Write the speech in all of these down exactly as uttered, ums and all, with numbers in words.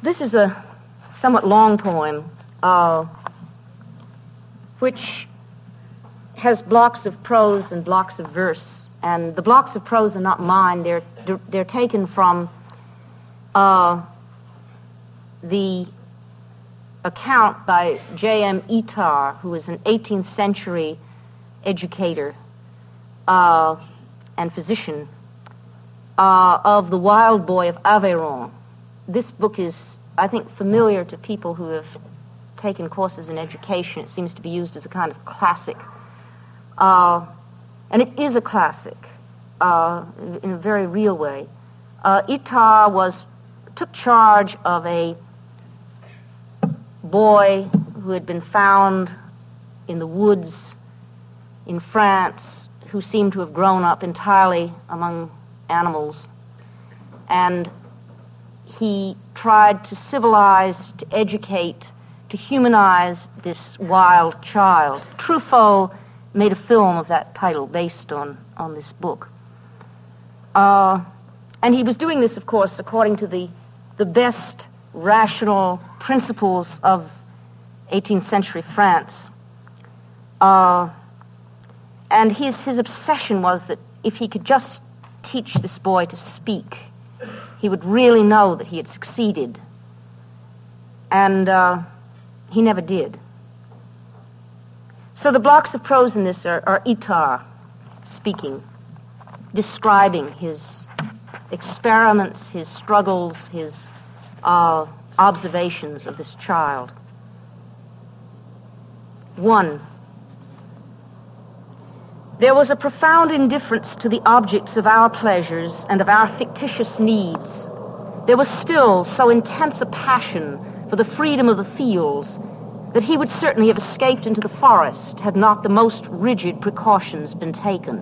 This is a somewhat long poem, uh, which has blocks of prose and blocks of verse. And the blocks of prose are not mine. They're, they're taken from uh, the account by J M Itard, who was an eighteenth century educator uh, and physician uh, of the Wild Boy of Aveyron. This book is, I think, familiar to people who have taken courses in education. It seems to be used as a kind of classic. Uh, and it is a classic uh, in a very real way. Uh, Itard was, took charge of a boy who had been found in the woods in France, who seemed to have grown up entirely among animals. And he tried to civilize, to educate, to humanize this wild child. Truffaut made a film of that title based on, on this book. Uh, and he was doing this, of course, according to the, the best rational principles of eighteenth century France. Uh, and his, his obsession was that if he could just teach this boy to speak, he would really know that he had succeeded. And uh, he never did. So the blocks of prose in this are, are Itard speaking, describing his experiments, his struggles, his uh, observations of this child. One, there was a profound indifference to the objects of our pleasures and of our fictitious needs. There was still so intense a passion for the freedom of the fields that he would certainly have escaped into the forest had not the most rigid precautions been taken.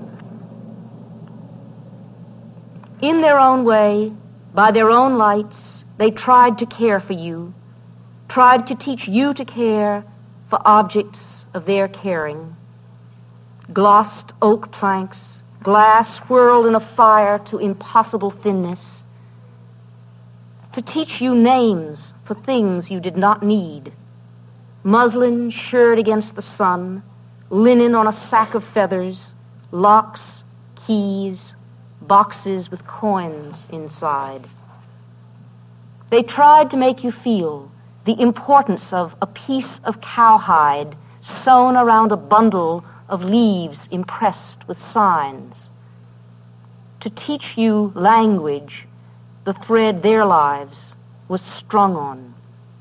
In their own way, by their own lights, they tried to care for you, tried to teach you to care for objects of their caring. Glossed oak planks, glass whirled in a fire to impossible thinness, to teach you names for things you did not need. Muslin shirred against the sun, linen on a sack of feathers, locks, keys, boxes with coins inside. They tried to make you feel the importance of a piece of cowhide sewn around a bundle of leaves impressed with signs. To teach you language, the thread their lives was strung on.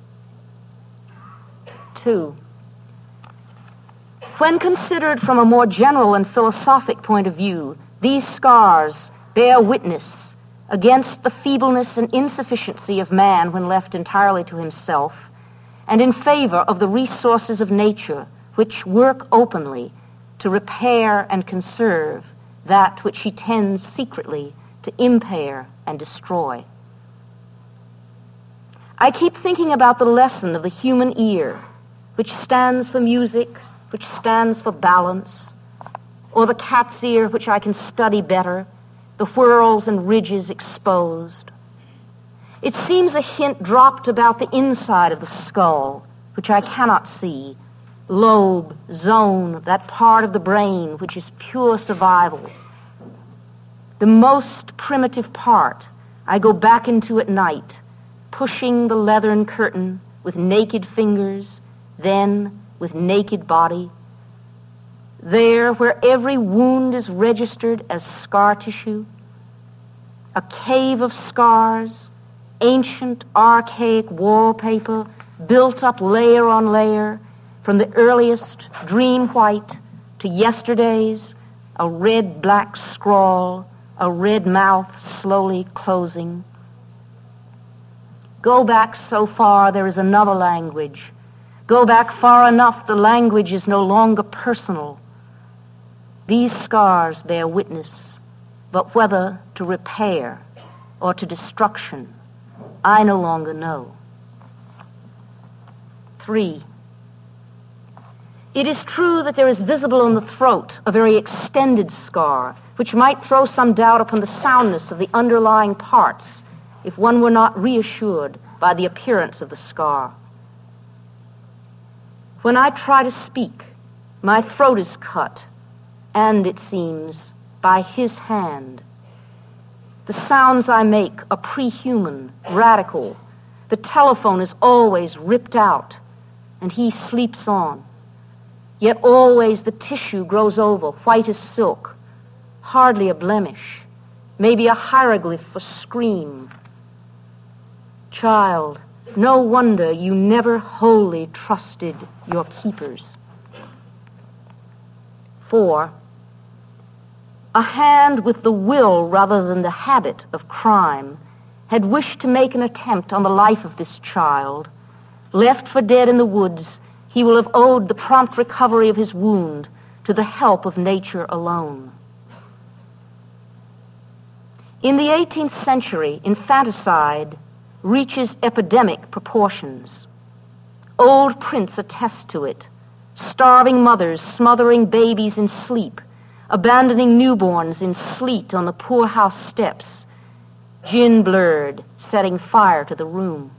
Two, when considered from a more general and philosophic point of view, these scars bear witness against the feebleness and insufficiency of man when left entirely to himself, and in favor of the resources of nature, which work openly to repair and conserve that which he tends secretly to impair and destroy. I keep thinking about the lesson of the human ear, which stands for music, which stands for balance, or the cat's ear, which I can study better, the whirls and ridges exposed. It seems a hint dropped about the inside of the skull, which I cannot see, lobe, zone, that part of the brain which is pure survival. The most primitive part I go back into at night, pushing the leathern curtain with naked fingers, then with naked body. There, where every wound is registered as scar tissue, a cave of scars, ancient, archaic wallpaper built up layer on layer, from the earliest dream white to yesterday's a red-black scrawl, a red mouth slowly closing. Go back so far, there is another language. Go back far enough, the language is no longer personal. These scars bear witness, but whether to repair or to destruction, I no longer know. Three, it is true that there is visible on the throat a very extended scar, which might throw some doubt upon the soundness of the underlying parts, if one were not reassured by the appearance of the scar. When I try to speak, my throat is cut, and, it seems, by his hand. The sounds I make are pre-human, radical. The telephone is always ripped out, and he sleeps on. Yet always the tissue grows over, white as silk, hardly a blemish, maybe a hieroglyph for scream. Child, no wonder you never wholly trusted your keepers. Four, a hand with the will rather than the habit of crime had wished to make an attempt on the life of this child. Left for dead in the woods, he will have owed the prompt recovery of his wound to the help of nature alone. In the eighteenth century, infanticide reaches epidemic proportions. Old prints attest to it. Starving mothers smothering babies in sleep, abandoning newborns in sleet on the poorhouse steps, gin blurred, setting fire to the room.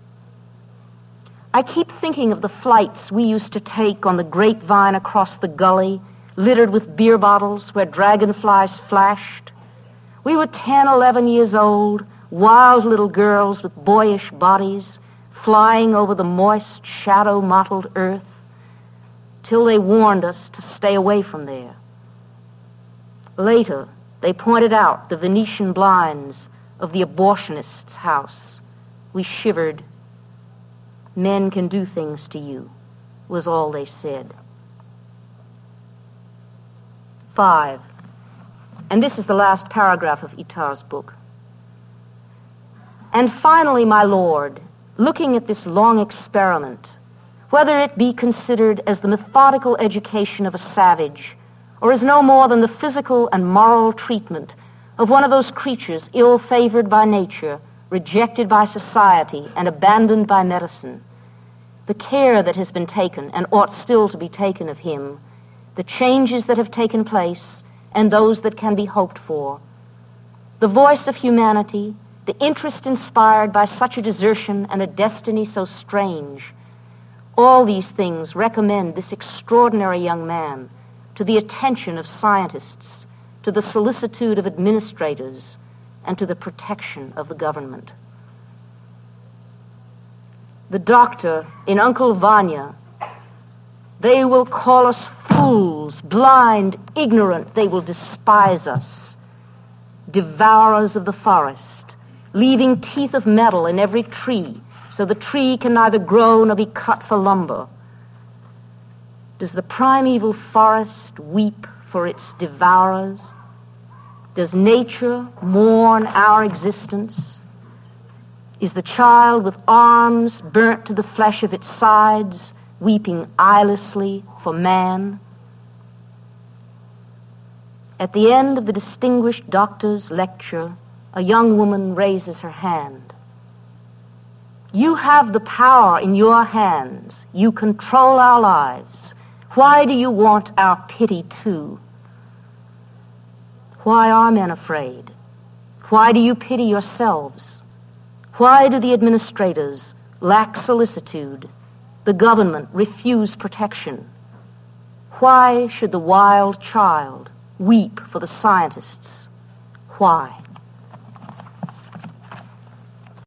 I keep thinking of the flights we used to take on the grapevine across the gully, littered with beer bottles where dragonflies flashed. We were ten, eleven years old, wild little girls with boyish bodies, flying over the moist, shadow-mottled earth, till they warned us to stay away from there. Later, they pointed out the Venetian blinds of the abortionist's house. We shivered. Men can do things to you, was all they said. Five, and this is the last paragraph of Itard's book. And finally, my Lord, looking at this long experiment, whether it be considered as the methodical education of a savage, or as no more than the physical and moral treatment of one of those creatures ill-favored by nature, rejected by society, and abandoned by medicine, the care that has been taken and ought still to be taken of him, the changes that have taken place, and those that can be hoped for, the voice of humanity, the interest inspired by such a desertion and a destiny so strange, all these things recommend this extraordinary young man to the attention of scientists, to the solicitude of administrators, and to the protection of the government. The doctor in Uncle Vanya, they will call us fools, blind, ignorant, they will despise us, devourers of the forest, leaving teeth of metal in every tree, so the tree can neither grow nor be cut for lumber. Does the primeval forest weep for its devourers? Does nature mourn our existence? Is the child with arms burnt to the flesh of its sides, weeping eyelessly for man? At the end of the distinguished doctor's lecture, a young woman raises her hand. You have the power in your hands. You control our lives. Why do you want our pity too? Why are men afraid? Why do you pity yourselves? Why do the administrators lack solicitude, the government refuse protection? Why should the wild child weep for the scientists? Why?